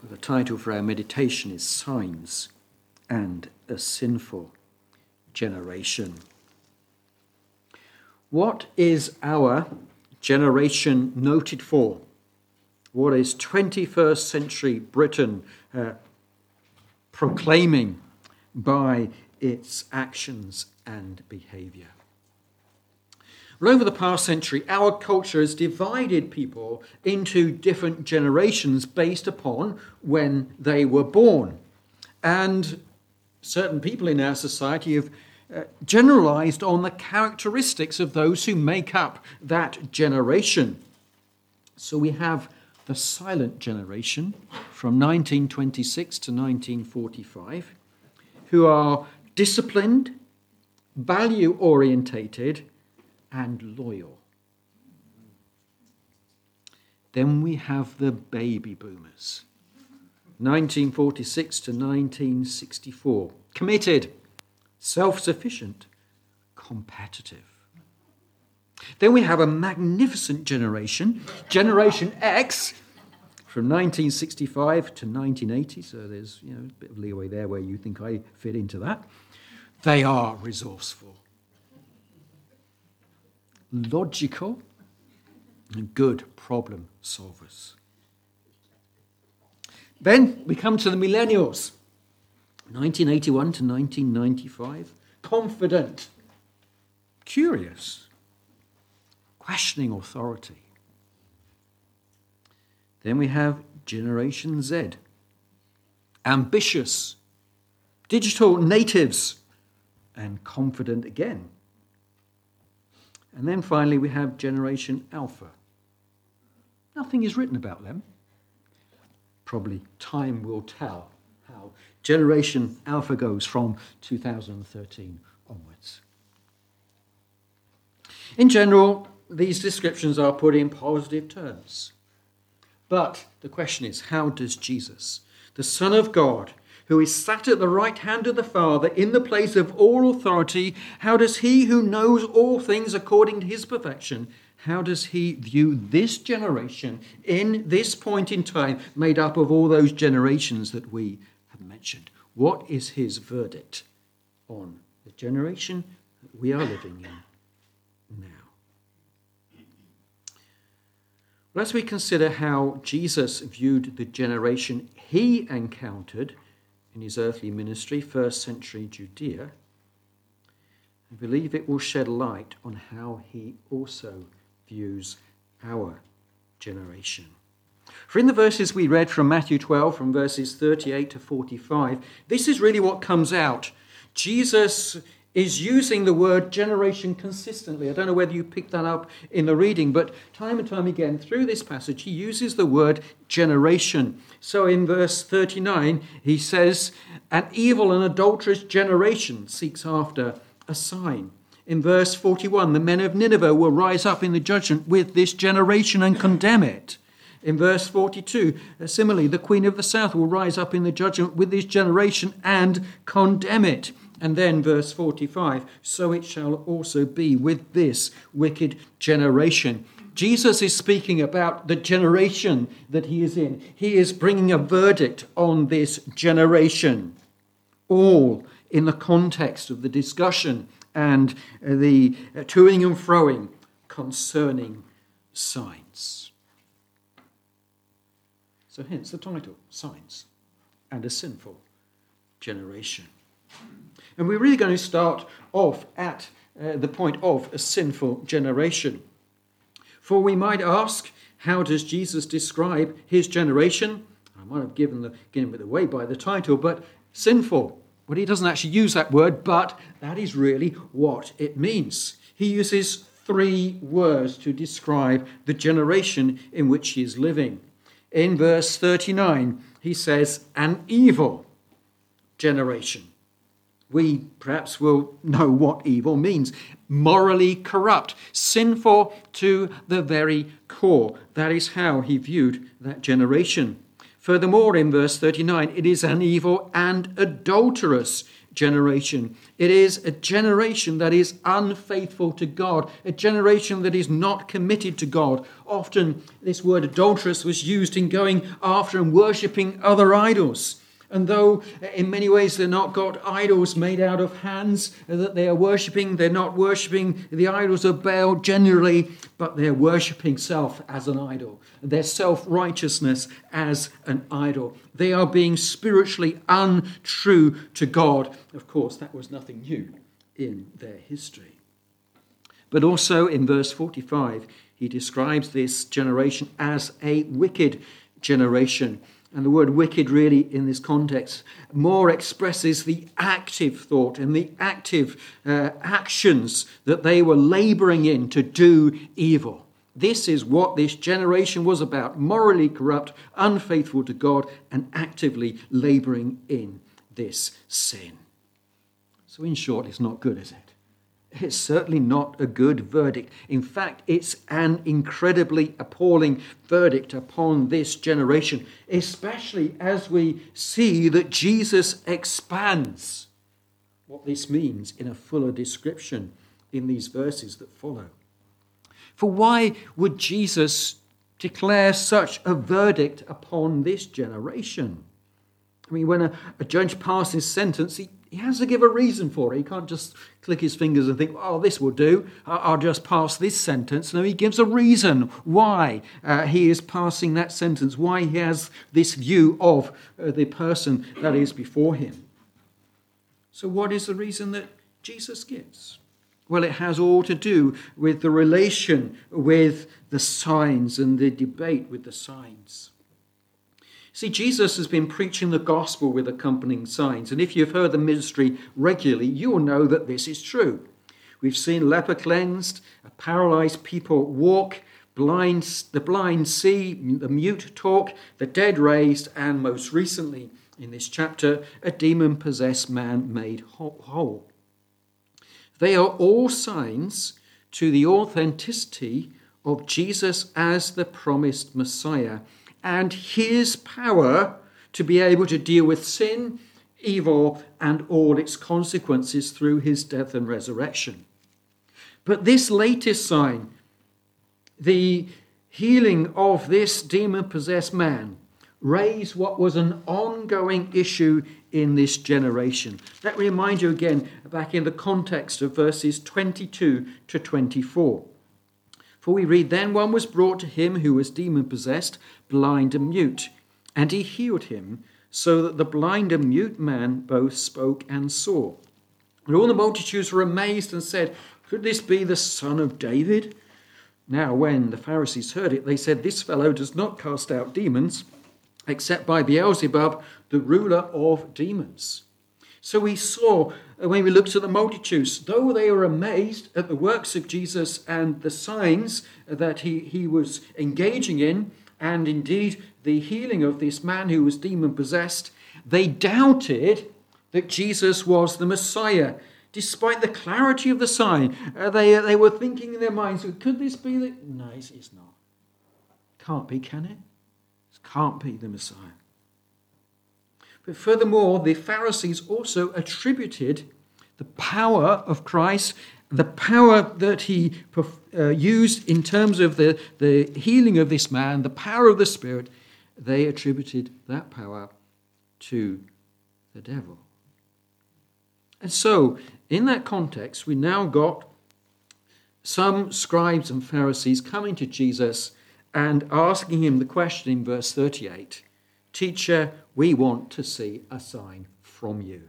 The title for our meditation is Signs and a Sinful Generation. What is our generation noted for? What is 21st century Britain proclaiming by its actions and behaviour? Well, over the past century, our culture has divided people into different generations based upon when they were born. And certain people in our society have generalized on the characteristics of those who make up that generation. So we have the silent generation from 1926 to 1945, who are disciplined, value-orientated, and loyal. Then we have the baby boomers, 1946 to 1964, committed, self-sufficient, competitive. Then we have a magnificent generation, Generation X, from 1965 to 1980, so there's a bit of leeway there where you think I fit into that. They are resourceful, logical, and good problem solvers. Then we come to the millennials, 1981 to 1995, confident, curious, questioning authority. Then we have Generation Z, ambitious, digital natives, and confident again. And then finally we have Generation Alpha. Nothing is written about them. Probably time will tell how Generation Alpha goes from 2013 onwards. In general, these descriptions are put in positive terms. But the question is, how does Jesus, the Son of God, who is sat at the right hand of the Father in the place of all authority, how does he who knows all things according to his perfection, how does he view this generation in this point in time made up of all those generations that we have mentioned? What is his verdict on the generation that we are living in now? Well, as we consider how Jesus viewed the generation he encountered in his earthly ministry, first century Judea, I believe it will shed light on how he also views our generation. For in the verses we read from Matthew 12, from verses 38 to 45, this is really what comes out. Jesus is using the word generation consistently. I don't know whether you picked that up in the reading, but time and time again through this passage, he uses the word generation. So in verse 39, he says, an evil and adulterous generation seeks after a sign. In verse 41, the men of Nineveh will rise up in the judgment with this generation and condemn it. In verse 42, similarly, the queen of the south will rise up in the judgment with this generation and condemn it. And then verse 45, so it shall also be with this wicked generation. Jesus is speaking about the generation that he is in. He is bringing a verdict on this generation, all in the context of the discussion and the toing and froing concerning signs. So hence the title, Signs and a Sinful Generation. And we're really going to start off at the point of a sinful generation. For we might ask, how does Jesus describe his generation? I might have given it away by the title, but sinful. Well, he doesn't actually use that word, but that is really what it means. He uses three words to describe the generation in which he is living. In verse 39, he says, an evil generation. We perhaps will know what evil means. Morally corrupt, sinful to the very core. That is how he viewed that generation. Furthermore, in verse 39, it is an evil and adulterous generation. It is a generation that is unfaithful to God, a generation that is not committed to God. Often this word adulterous was used in going after and worshipping other idols. And though in many ways they're not God idols made out of hands that they are worshipping, they're not worshipping the idols of Baal generally, but they're worshipping self as an idol, their self-righteousness as an idol. They are being spiritually untrue to God. Of course, that was nothing new in their history. But also in verse 45, he describes this generation as a wicked generation. And the word wicked really in this context more expresses the active thought and the active actions that they were laboring in to do evil. This is what this generation was about: morally corrupt, unfaithful to God, and actively laboring in this sin. So in short, it's not good, is it? It's certainly not a good verdict. In fact, it's an incredibly appalling verdict upon this generation, especially as we see that Jesus expands what this means in a fuller description in these verses that follow. For why would Jesus declare such a verdict upon this generation? I mean, when a judge passes sentence, he has to give a reason for it. He can't just click his fingers and think, oh, this will do. I'll just pass this sentence. No, he gives a reason why he is passing that sentence, why he has this view of the person that is before him. So what is the reason that Jesus gives? Well, it has all to do with the relation with the signs and the debate with the signs. See, Jesus has been preaching the gospel with accompanying signs, and if you've heard the ministry regularly, you will know that this is true. We've seen leper cleansed, paralyzed people walk, the blind see, the mute talk, the dead raised, and most recently in this chapter, a demon-possessed man made whole. They are all signs to the authenticity of Jesus as the promised Messiah, and his power to be able to deal with sin, evil, and all its consequences through his death and resurrection. But this latest sign, the healing of this demon-possessed man, raised what was an ongoing issue in this generation. Let me remind you again back in the context of verses 22 to 24. For we read, then one was brought to him who was demon-possessed, blind and mute, and he healed him, so that the blind and mute man both spoke and saw. And all the multitudes were amazed and said, could this be the son of David? Now when the Pharisees heard it, they said, this fellow does not cast out demons, except by Beelzebub, the ruler of demons. So we saw, when we looked at the multitudes, though they were amazed at the works of Jesus and the signs that he was engaging in, and indeed the healing of this man who was demon-possessed, they doubted that Jesus was the Messiah. Despite the clarity of the sign, they were thinking in their minds, could this be the... No, it's not. Can't be, can it? It can't be the Messiah. But furthermore, the Pharisees also attributed the power of Christ, the power that he used in terms of the healing of this man, the power of the Spirit, they attributed that power to the devil. And so, in that context, we now got some scribes and Pharisees coming to Jesus and asking him the question in verse 38, Teacher, we want to see a sign from you.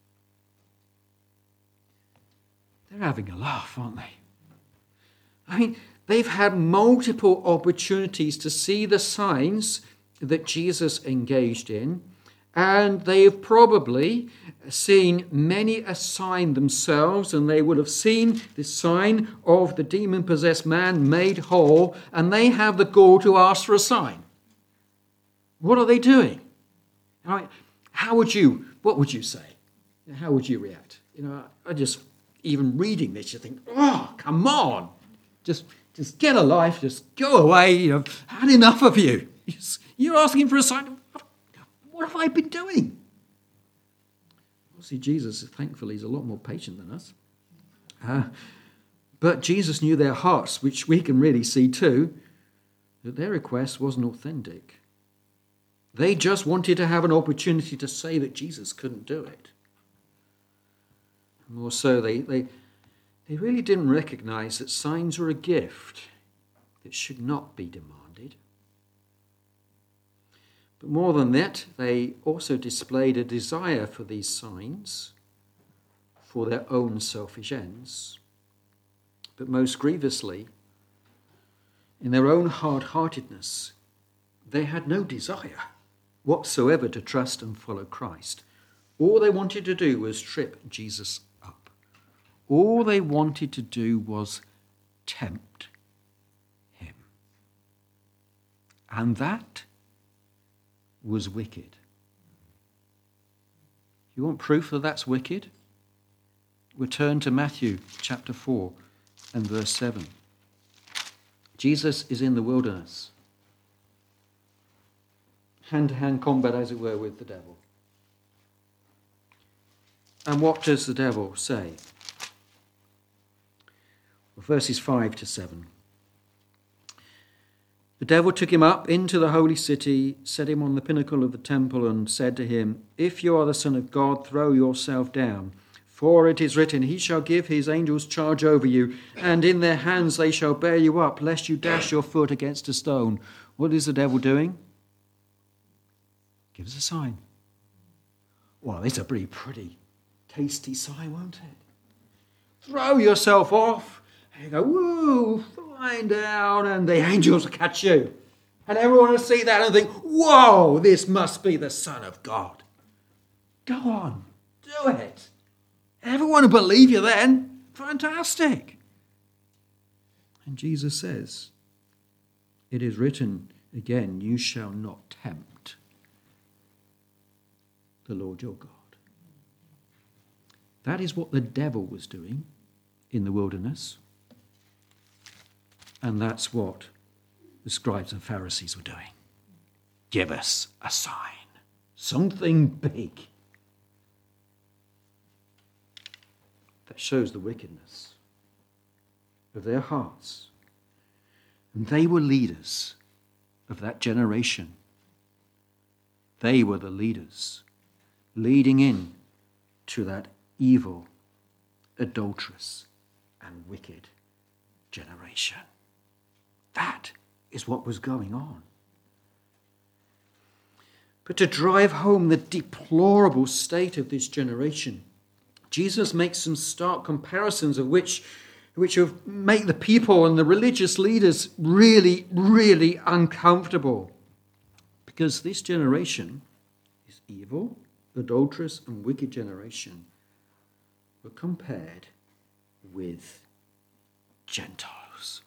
They're having a laugh, aren't they? I mean, they've had multiple opportunities to see the signs that Jesus engaged in, and they've probably seen many a sign themselves, and they would have seen the sign of the demon-possessed man made whole, and they have the gall to ask for a sign. What are they doing? I mean, what would you say? How would you react? I just, even reading this, you think, oh, come on. Just get a life, just go away. I've had enough of you. You're asking for a sign. What have I been doing? See, Jesus, thankfully, is a lot more patient than us. But Jesus knew their hearts, which we can really see too, that their request wasn't authentic. They just wanted to have an opportunity to say that Jesus couldn't do it. More so, they really didn't recognize that signs were a gift that should not be demanded. But more than that, they also displayed a desire for these signs for their own selfish ends. But most grievously, in their own hard-heartedness, they had no desire whatsoever to trust and follow Christ. All they wanted to do was trip Jesus up. All they wanted to do was tempt him. And that was wicked. You want proof that that's wicked? Return to Matthew chapter 4 and verse 7. Jesus is in the wilderness. Hand-to-hand combat, as it were, with the devil. And what does the devil say? Well, verses 5 to 7. The devil took him up into the holy city, set him on the pinnacle of the temple, and said to him, "If you are the Son of God, throw yourself down. For it is written, he shall give his angels charge over you, and in their hands they shall bear you up, lest you dash your foot against a stone." What is the devil doing? Give us a sign. Well, it's a pretty tasty sign, won't it? Throw yourself off, and you go, woo, flying down, and the angels will catch you. And everyone will see that and think, whoa, this must be the Son of God. Go on, do it. Everyone will believe you then. Fantastic. And Jesus says, it is written again, you shall not tempt the Lord your God. That is what the devil was doing in the wilderness. And that's what the scribes and Pharisees were doing. Give us a sign, something big that shows the wickedness of their hearts. And they were leaders of that generation. They were the leaders leading in to that evil, adulterous, and wicked generation. That is what was going on. But to drive home the deplorable state of this generation, Jesus makes some stark comparisons of which make the people and the religious leaders really, really uncomfortable. Because this generation, this evil, adulterous, and wicked generation, were compared with Gentiles.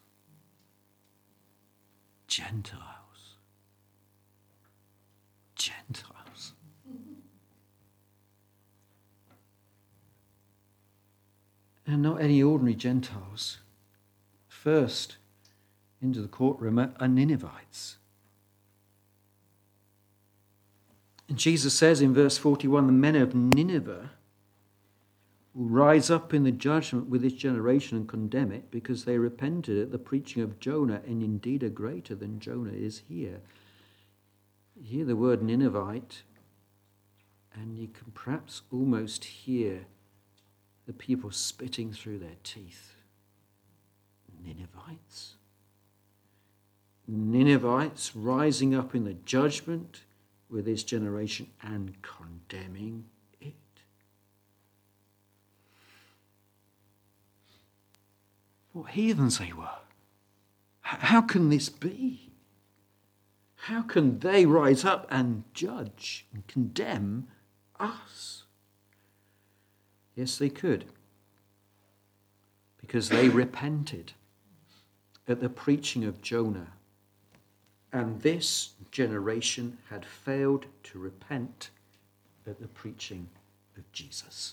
Gentiles. And not any ordinary Gentiles. First into the courtroom are Ninevites. And Jesus says in verse 41, the men of Nineveh will rise up in the judgment with this generation and condemn it, because they repented at the preaching of Jonah, and indeed are greater than Jonah is here. You hear the word Ninevite, and you can perhaps almost hear the people spitting through their teeth. Ninevites? Ninevites rising up in the judgment with this generation and condemning it. What heathens they were. How can this be? How can they rise up and judge and condemn us? Yes, they could. Because they repented at the preaching of Jonah. And this generation had failed to repent at the preaching of Jesus.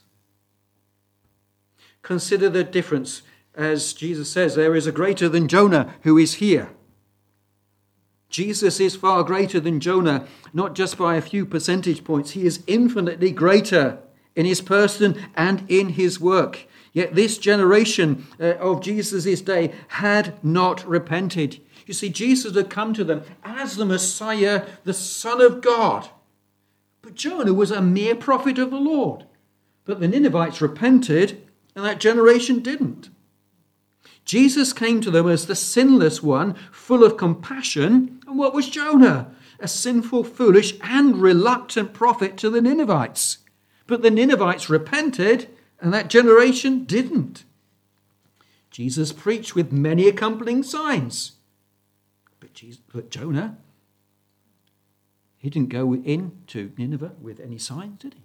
Consider the difference. As Jesus says, there is a greater than Jonah who is here. Jesus is far greater than Jonah, not just by a few percentage points. He is infinitely greater in his person and in his work. Yet this generation of Jesus' day had not repented. You see, Jesus had come to them as the Messiah, the Son of God. But Jonah was a mere prophet of the Lord. But the Ninevites repented, and that generation didn't. Jesus came to them as the sinless one, full of compassion. And what was Jonah? A sinful, foolish, and reluctant prophet to the Ninevites. But the Ninevites repented, and that generation didn't. Jesus preached with many accompanying signs. But Jonah, he didn't go into Nineveh with any signs, did he?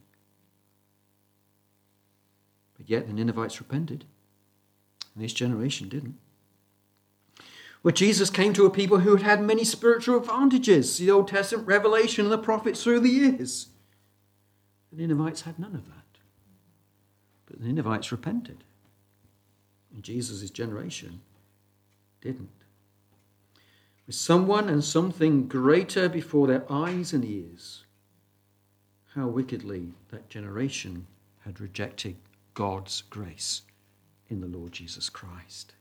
But yet the Ninevites repented, and this generation didn't. Well, Jesus came to a people who had had many spiritual advantages, the Old Testament revelation and the prophets through the years. The Ninevites had none of that. But the Ninevites repented, and Jesus' generation didn't. With someone and something greater before their eyes and ears, how wickedly that generation had rejected God's grace in the Lord Jesus Christ.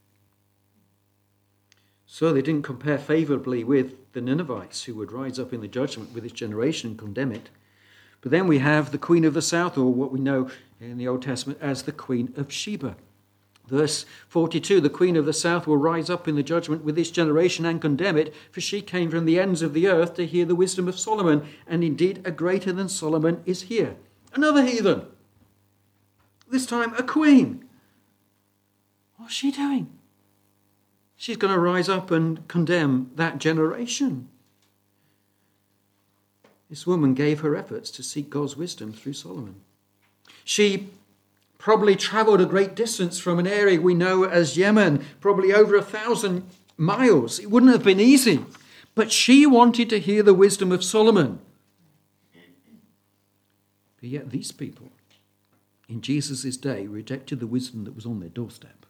So they didn't compare favourably with the Ninevites, who would rise up in the judgment with this generation and condemn it. But then we have the Queen of the South, or what we know in the Old Testament as the Queen of Sheba. Verse 42, the Queen of the South will rise up in the judgment with this generation and condemn it, for she came from the ends of the earth to hear the wisdom of Solomon, and indeed a greater than Solomon is here. Another heathen. This time a queen. What's she doing? She's going to rise up and condemn that generation. This woman gave her efforts to seek God's wisdom through Solomon. She probably travelled a great distance from an area we know as Yemen, probably over 1,000 miles. It wouldn't have been easy, but she wanted to hear the wisdom of Solomon. But yet these people in Jesus' day rejected the wisdom that was on their doorstep.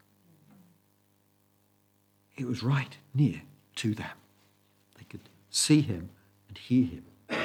It was right near to them. They could see him and hear him.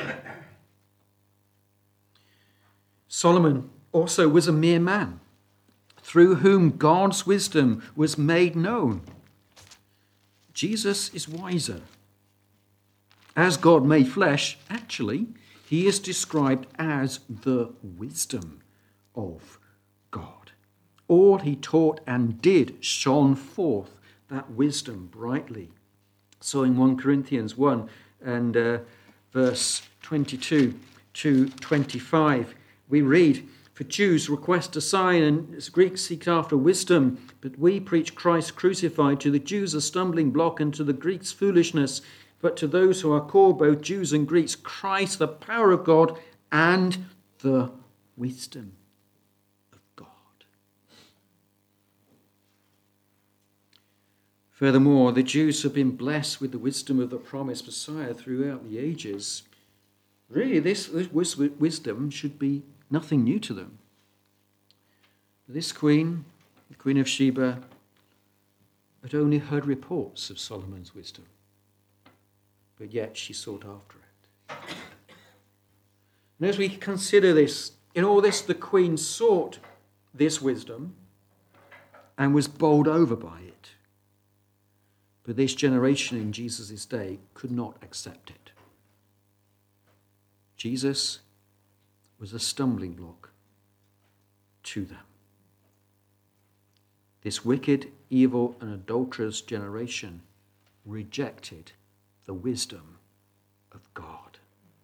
Solomon also was a mere man, through whom God's wisdom was made known. Jesus is wiser. As God made flesh, actually, he is described as the wisdom of God. All he taught and did shone forth that wisdom brightly. So in 1 Corinthians 1 and verse 22 to 25, we read, "For Jews request a sign and Greeks seek after wisdom, but we preach Christ crucified, to the Jews a stumbling block and to the Greeks foolishness, but to those who are called, both Jews and Greeks, Christ the power of God and the wisdom of God." Furthermore, the Jews have been blessed with the wisdom of the promised Messiah throughout the ages. Really, this wisdom should be nothing new to them. This queen, the Queen of Sheba, had only heard reports of Solomon's wisdom, but yet she sought after it. And as we consider this, in all this, the queen sought this wisdom and was bowled over by it. But this generation in Jesus' day could not accept it. Jesus was a stumbling block to them. This wicked, evil, and adulterous generation rejected the wisdom of God.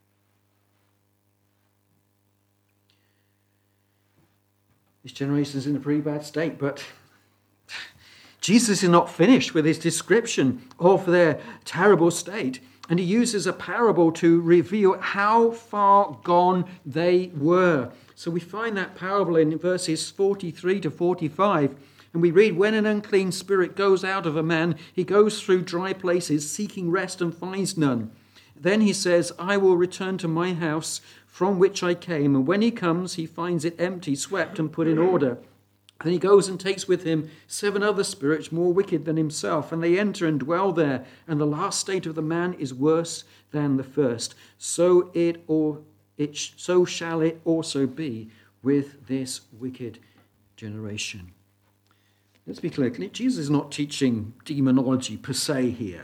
This generation is in a pretty bad state, but Jesus is not finished with his description of their terrible state. And he uses a parable to reveal how far gone they were. So we find that parable in verses 43 to 45. And we read, "When an unclean spirit goes out of a man, he goes through dry places, seeking rest and finds none. Then he says, 'I will return to my house from which I came.' And when he comes, he finds it empty, swept and put in order. Then he goes and takes with him 7 other spirits more wicked than himself, and they enter and dwell there. And the last state of the man is worse than the first. So shall it also be with this wicked generation. Let's be clear, Jesus is not teaching demonology per se here.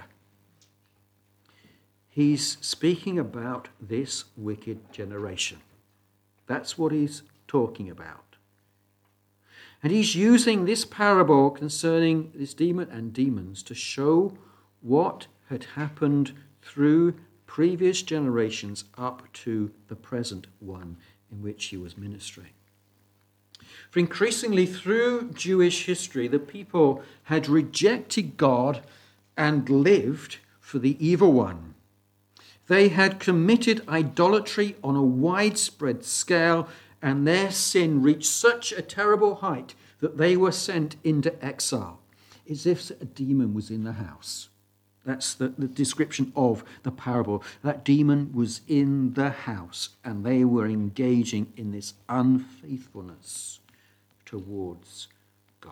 He's speaking about this wicked generation. That's what he's talking about. And he's using this parable concerning this demon and demons to show what had happened through previous generations up to the present one in which he was ministering. For increasingly through Jewish history, the people had rejected God and lived for the evil one. They had committed idolatry on a widespread scale, and their sin reached such a terrible height that they were sent into exile, as if a demon was in the house. That's the description of the parable. That demon was in the house, and they were engaging in this unfaithfulness towards God.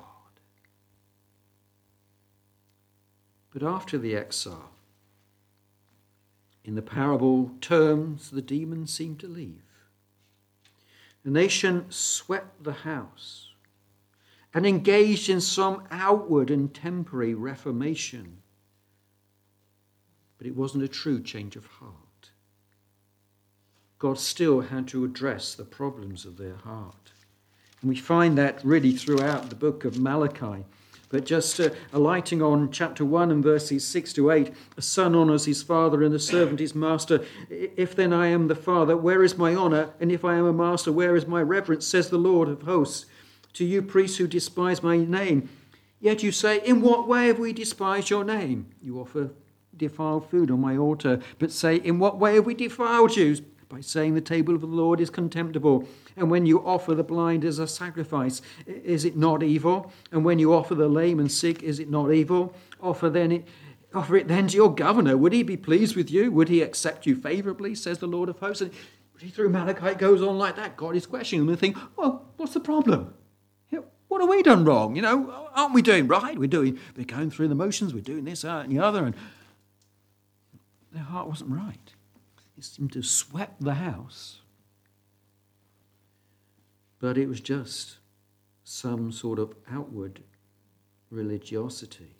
But after the exile, in the parable terms, the demons seemed to leave. The nation swept the house and engaged in some outward and temporary reformation. But it wasn't a true change of heart. God still had to address the problems of their heart. And we find that really throughout the book of Malachi. But just alighting on chapter 1 and verses 6 to 8, a son honours his father and the servant his master. If then I am the father, where is my honour? And if I am a master, where is my reverence? Says the Lord of hosts. To you priests who despise my name. Yet you say, in what way have we despised your name? You offer defiled food on my altar, but say, in what way have we defiled you? By saying the table of the Lord is contemptible. And when you offer the blind as a sacrifice, is it not evil? And when you offer the lame and sick, is it not evil? Offer it then to your governor. Would he be pleased with you? Would he accept you favorably, says the Lord of hosts? And through Malachi it goes on like that. God is questioning them and think, well, what's the problem? What have we done wrong? Aren't we doing right? We're going through the motions, we're doing this, that, and the other, and their heart wasn't right. It seemed to sweep the house. But it was just some sort of outward religiosity.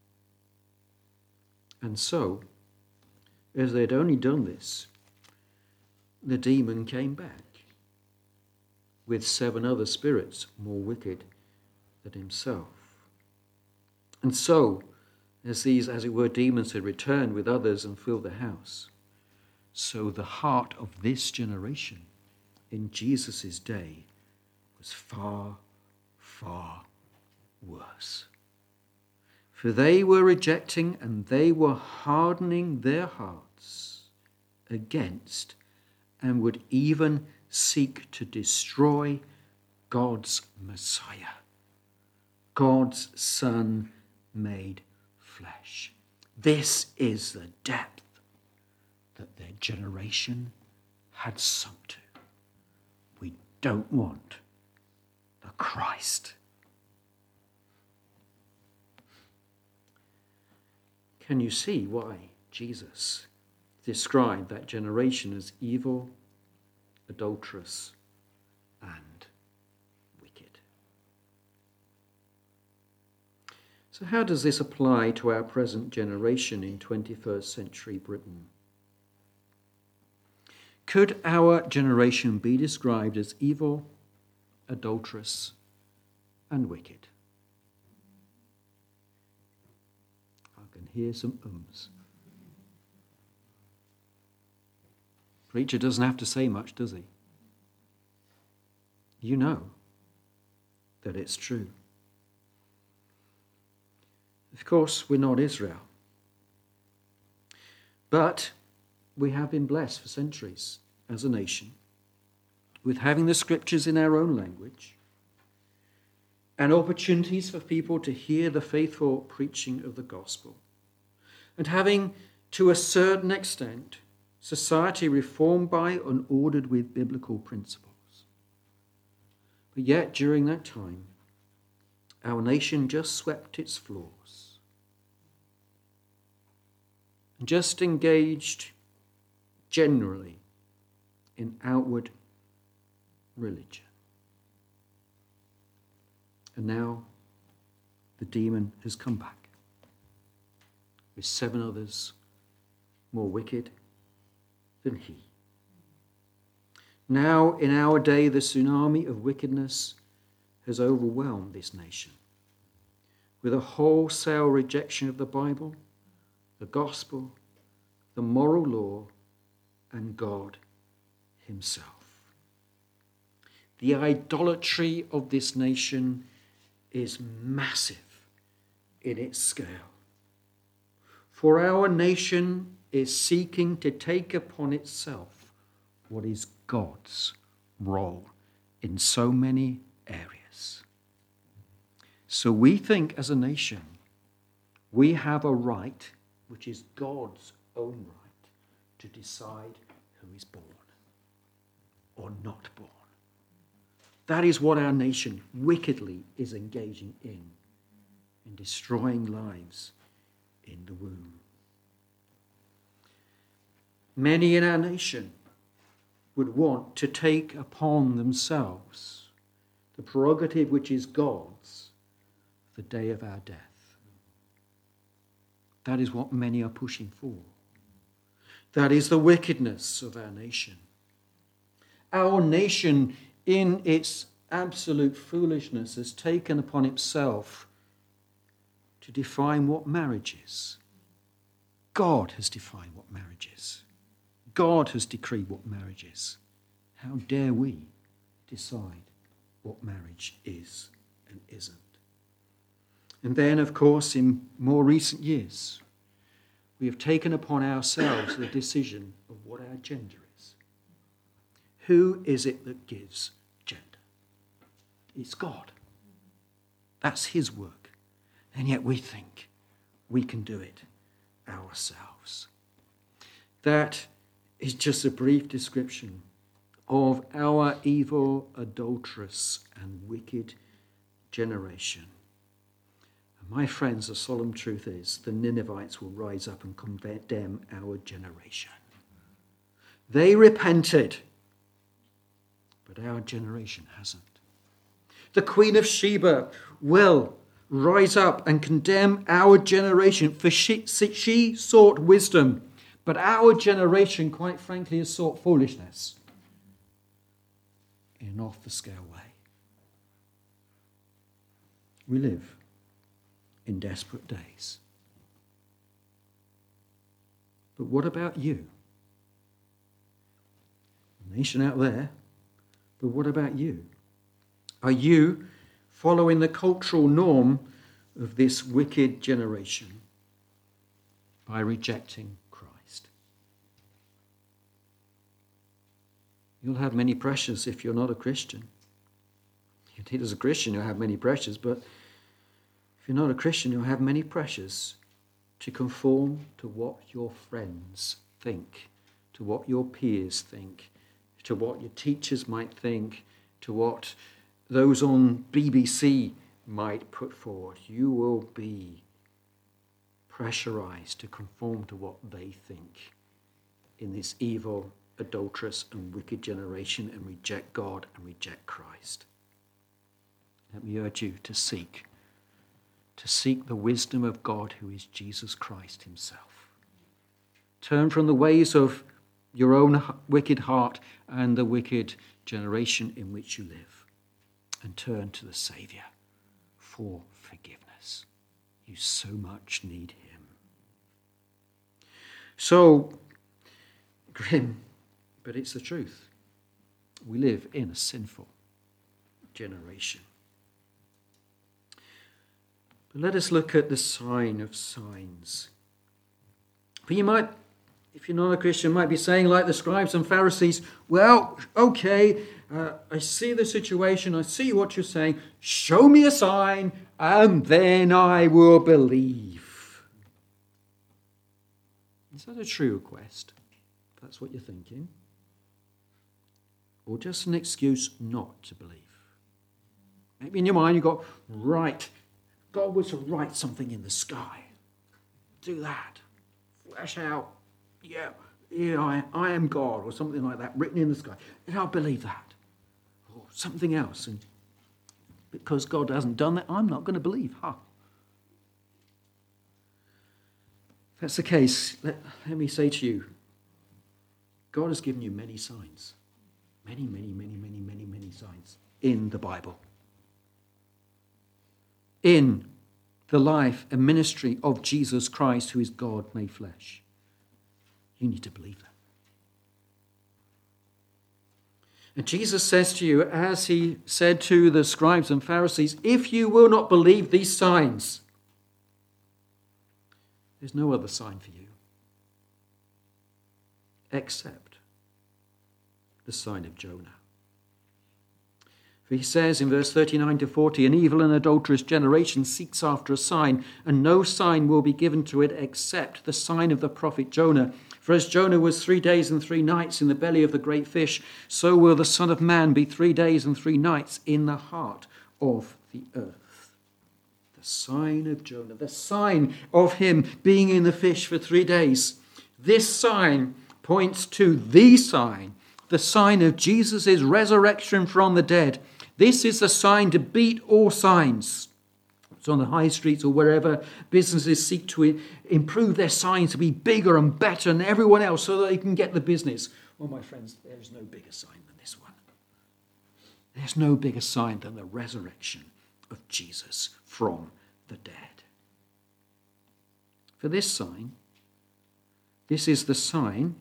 And so, as they'd only done this, the demon came back with 7 other spirits more wicked than himself. And so, as these, as it were, demons had returned with others and filled the house, so the heart of this generation in Jesus' day was far, far worse. For they were rejecting and they were hardening their hearts against and would even seek to destroy God's Messiah, God's Son made flesh. This is the depth that their generation had sunk to. We don't want the Christ. Can you see why Jesus described that generation as evil, adulterous, and wicked? So how does this apply to our present generation in 21st century Britain? Could our generation be described as evil, adulterous, and wicked? I can hear some ums. Preacher doesn't have to say much, does he? You know that it's true. Of course, we're not Israel. But we have been blessed for centuries as a nation with having the scriptures in our own language and opportunities for people to hear the faithful preaching of the gospel, and having, to a certain extent, society reformed by and ordered with biblical principles. But yet, during that time, our nation just swept its floors and just engaged generally in outward religion. And now the demon has come back with 7 others more wicked than he. Now, in our day, the tsunami of wickedness has overwhelmed this nation with a wholesale rejection of the Bible, the gospel, the moral law, and God himself. The idolatry of this nation is massive in its scale. For our nation is seeking to take upon itself what is God's role in so many areas. So we think as a nation, we have a right, which is God's own right, to decide who is born or not born. That is what our nation wickedly is engaging in destroying lives in the womb. Many in our nation would want to take upon themselves the prerogative which is God's, the day of our death. That is what many are pushing for. That is the wickedness of our nation. Our nation, in its absolute foolishness, has taken upon itself to define what marriage is. God has defined what marriage is. God has decreed what marriage is. How dare we decide what marriage is and isn't? And then, of course, in more recent years, we have taken upon ourselves the decision of what our gender is. Who is it that gives gender? It's God. That's his work. And yet we think we can do it ourselves. That is just a brief description of our evil, adulterous, and wicked generation. And my friends, the solemn truth is the Ninevites will rise up and condemn our generation. They repented, but our generation hasn't. The Queen of Sheba will rise up and condemn our generation, for she sought wisdom, but our generation, quite frankly, has sought foolishness in an off-the-scale way. We live in desperate days. But what about you? The nation out there, but what about you? Are you following the cultural norm of this wicked generation by rejecting Christ? You'll have many pressures if you're not a Christian. Indeed, as a Christian, you'll have many pressures, but if you're not a Christian, you'll have many pressures to conform to what your friends think, to what your peers think, to what your teachers might think, to what those on BBC might put forward. You will be pressurized to conform to what they think in this evil, adulterous, and wicked generation and reject God and reject Christ. Let me urge you to seek the wisdom of God, who is Jesus Christ himself. Turn from the ways of your own wicked heart and the wicked generation in which you live, and turn to the Saviour for forgiveness. You so much need him. So, grim, but it's the truth. We live in a sinful generation. But let us look at the sign of signs. For you might, if you're not a Christian, might be saying like the scribes and Pharisees, well, okay, I see the situation, I see what you're saying, show me a sign, and then I will believe. Is that a true request? If that's what you're thinking. Or just an excuse not to believe? Maybe in your mind you've got, right, God was to write something in the sky. Do that. Flash out. Yeah, I am God, or something like that, written in the sky. And I'll believe that. Or something else. And because God hasn't done that, I'm not going to believe. If that's the case, let me say to you, God has given you many signs. Many, many, many, many, many, many signs in the Bible. In the life and ministry of Jesus Christ, who is God made flesh. You need to believe that. And Jesus says to you, as he said to the scribes and Pharisees, if you will not believe these signs, there's no other sign for you except the sign of Jonah. For he says in verse 39 to 40, an evil and adulterous generation seeks after a sign, and no sign will be given to it except the sign of the prophet Jonah. For as Jonah was 3 days and 3 nights in the belly of the great fish, so will the Son of Man be 3 days and 3 nights in the heart of the earth. The sign of Jonah, the sign of him being in the fish for 3 days. This sign points to the sign of Jesus' resurrection from the dead. This is the sign to beat all signs. It's on the high streets or wherever businesses seek to improve their signs to be bigger and better than everyone else so that they can get the business. Well, my friends, there is no bigger sign than this one. There's no bigger sign than the resurrection of Jesus from the dead. For this sign, this is the sign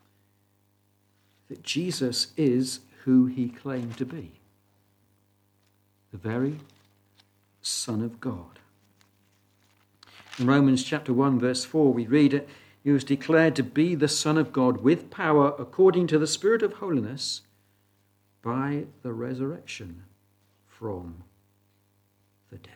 that Jesus is who he claimed to be. The very Son of God. In Romans chapter 1 verse 4 we read it, he was declared to be the Son of God with power according to the Spirit of holiness by the resurrection from the dead.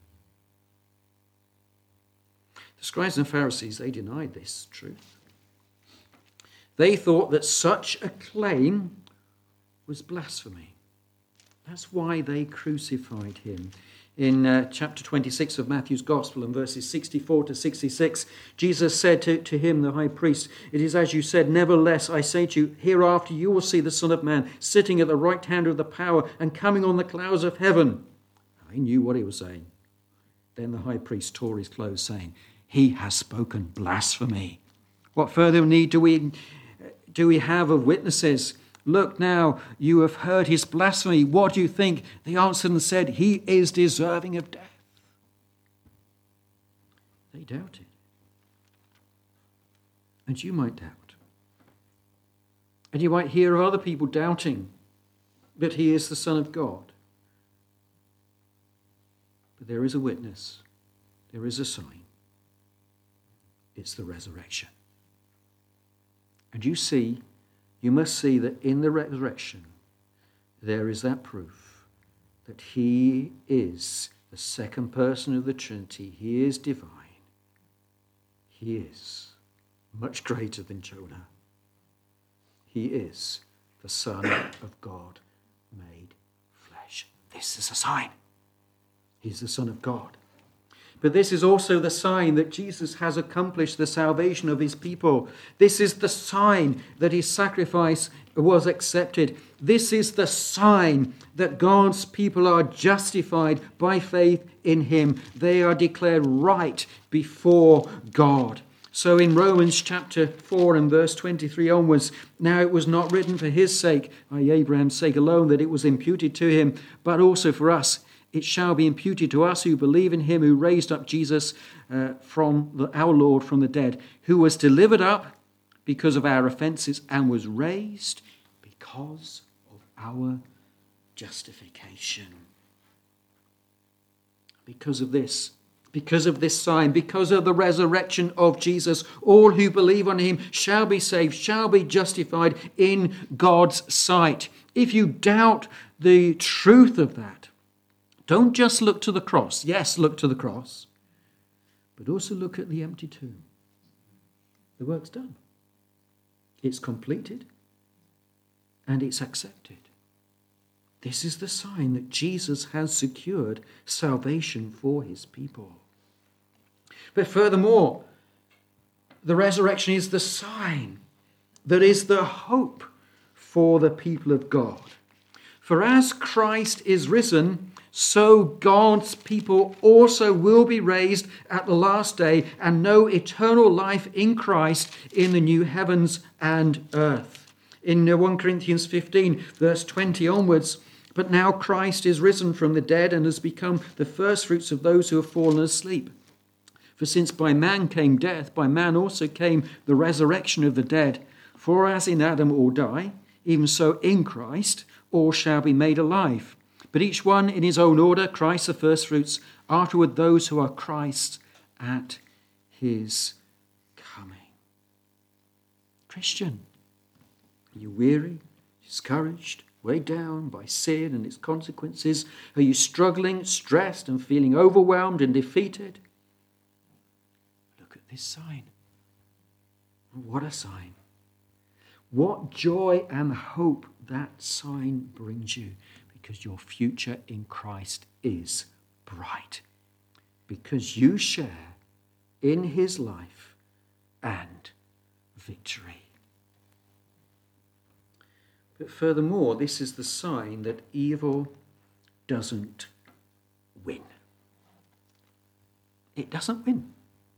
The scribes and Pharisees, they denied this truth. They thought that such a claim was blasphemy. That's why they crucified him. In chapter 26 of Matthew's Gospel, in verses 64 to 66, Jesus said to him, the high priest, it is as you said, nevertheless I say to you, hereafter you will see the Son of Man sitting at the right hand of the power and coming on the clouds of heaven. He knew what he was saying. Then the high priest tore his clothes, saying, he has spoken blasphemy. What further need do we have of witnesses? Look now, you have heard his blasphemy. What do you think? They answered and said, he is deserving of death. They doubted. And you might doubt. And you might hear of other people doubting that he is the Son of God. But there is a witness. There is a sign. It's the resurrection. And you must see that in the resurrection, there is that proof that he is the second person of the Trinity. He is divine. He is much greater than Jonah. He is the Son of God made flesh. This is a sign. He's the Son of God. But this is also the sign that Jesus has accomplished the salvation of his people. This is the sign that his sacrifice was accepted. This is the sign that God's people are justified by faith in him. They are declared right before God. So in Romans chapter 4 and verse 23 onwards, now it was not written for his sake, i.e. Abraham's sake alone, that it was imputed to him, but also for us. It shall be imputed to us who believe in him who raised up Jesus our Lord from the dead, who was delivered up because of our offences and was raised because of our justification. Because of this sign, because of the resurrection of Jesus, all who believe on him shall be saved, shall be justified in God's sight. If you doubt the truth of that, don't just look to the cross. Yes, look to the cross. But also look at the empty tomb. The work's done. It's completed. And it's accepted. This is the sign that Jesus has secured salvation for his people. But furthermore, the resurrection is the sign that is the hope for the people of God. For as Christ is risen, so God's people also will be raised at the last day and know eternal life in Christ in the new heavens and earth. In 1 Corinthians 15, verse 20 onwards, but now Christ is risen from the dead and has become the firstfruits of those who have fallen asleep. For since by man came death, by man also came the resurrection of the dead. For as in Adam all die, even so in Christ all shall be made alive. But each one in his own order, Christ the firstfruits, afterward those who are Christ's at his coming. Christian, are you weary, discouraged, weighed down by sin and its consequences? Are you struggling, stressed, and feeling overwhelmed and defeated? Look at this sign. What a sign. What joy and hope that sign brings you, because your future in Christ is bright, because you share in his life and victory. But furthermore, this is the sign that evil doesn't win. It doesn't win.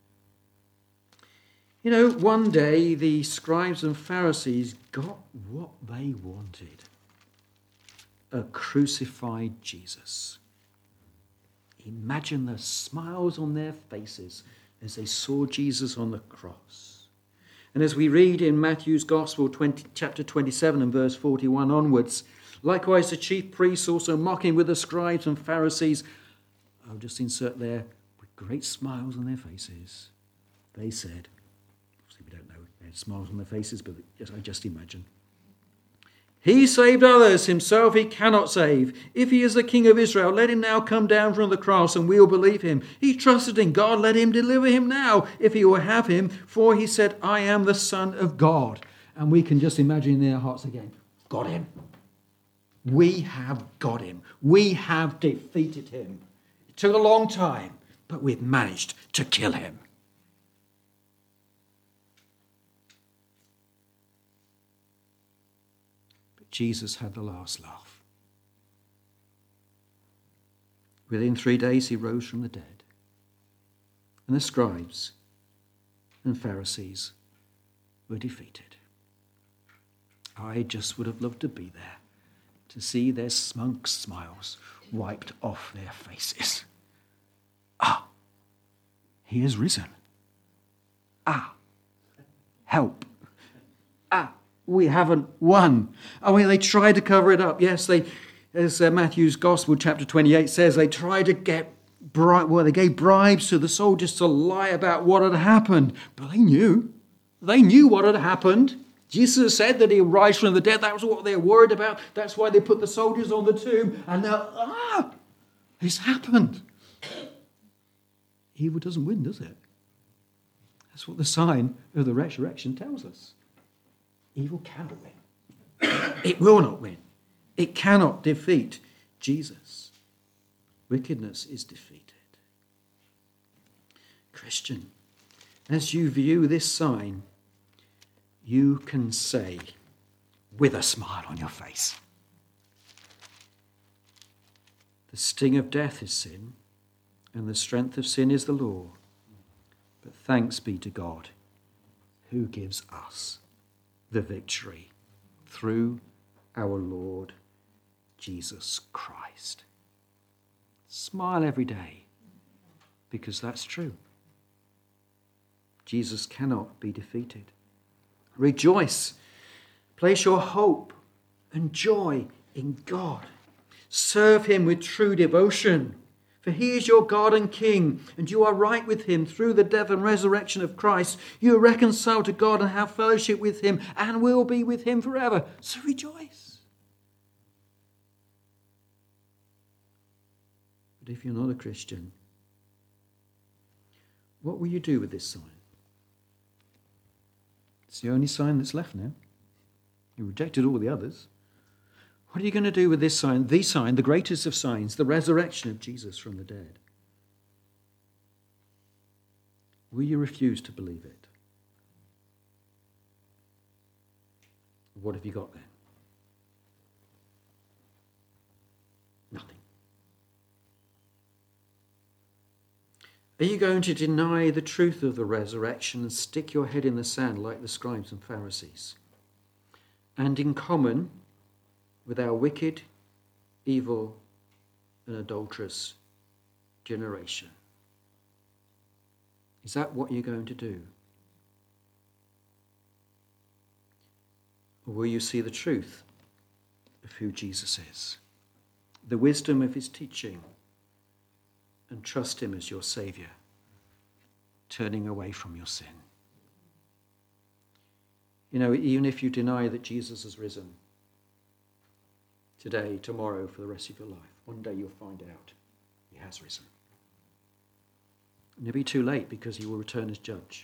You know, one day the scribes and Pharisees got what they wanted. A crucified Jesus. Imagine the smiles on their faces as they saw Jesus on the cross. And as we read in Matthew's Gospel, chapter 27 and verse 41 onwards, likewise the chief priests also mocking with the scribes and Pharisees, I'll just insert there, with great smiles on their faces, they said, obviously we don't know, they had smiles on their faces, but I just imagine, he saved others, himself he cannot save. If he is the King of Israel, let him now come down from the cross and we'll believe him. He trusted in God, let him deliver him now, if he will have him. For he said, I am the Son of God. And we can just imagine in their hearts again, got him. We have got him. We have defeated him. It took a long time, but we've managed to kill him. Jesus had the last laugh. Within 3 days he rose from the dead. And the scribes and Pharisees were defeated. I just would have loved to be there to see their smug smiles wiped off their faces. Ah, he is risen. Ah, help. Ah, we haven't won. Oh, they tried to cover it up. Yes, as Matthew's Gospel, chapter 28 says, they tried to get they gave bribes to the soldiers to lie about what had happened. But they knew. They knew what had happened. Jesus said that he would rise from the dead. That was what they were worried about. That's why they put the soldiers on the tomb. And now, it's happened. Evil doesn't win, does it? That's what the sign of the resurrection tells us. Evil cannot win. It will not win. It cannot defeat Jesus. Wickedness is defeated. Christian, as you view this sign, you can say with a smile on your face, the sting of death is sin, and the strength of sin is the law. But thanks be to God, who gives us the victory through our Lord Jesus Christ. Smile every day, because that's true. Jesus cannot be defeated. Rejoice. Place your hope and joy in God. Serve him with true devotion, for he is your God and King, and you are right with him through the death and resurrection of Christ. You are reconciled to God and have fellowship with him and will be with him forever. So rejoice. But if you're not a Christian, what will you do with this sign? It's the only sign that's left now. You rejected all the others. What are you going to do with this sign? The sign, the greatest of signs, the resurrection of Jesus from the dead. Will you refuse to believe it? What have you got then? Are you going to deny the truth of the resurrection and stick your head in the sand like the scribes and Pharisees? And in common with our wicked, evil, and adulterous generation? Is that what you're going to do? Or will you see the truth of who Jesus is, the wisdom of his teaching, and trust him as your Saviour, turning away from your sin? You know, even if you deny that Jesus has risen today, tomorrow, for the rest of your life, one day you'll find out he has risen. And it'll be too late because he will return as judge.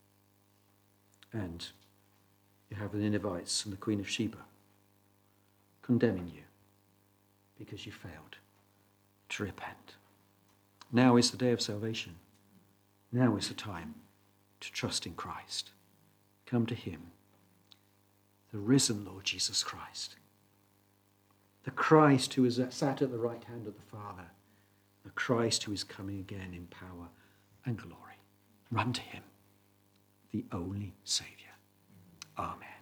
And you have the Ninevites and the Queen of Sheba condemning you because you failed to repent. Now is the day of salvation. Now is the time to trust in Christ. Come to him, the risen Lord Jesus Christ, the Christ who is sat at the right hand of the Father, the Christ who is coming again in power and glory. Run to him, the only Saviour. Amen.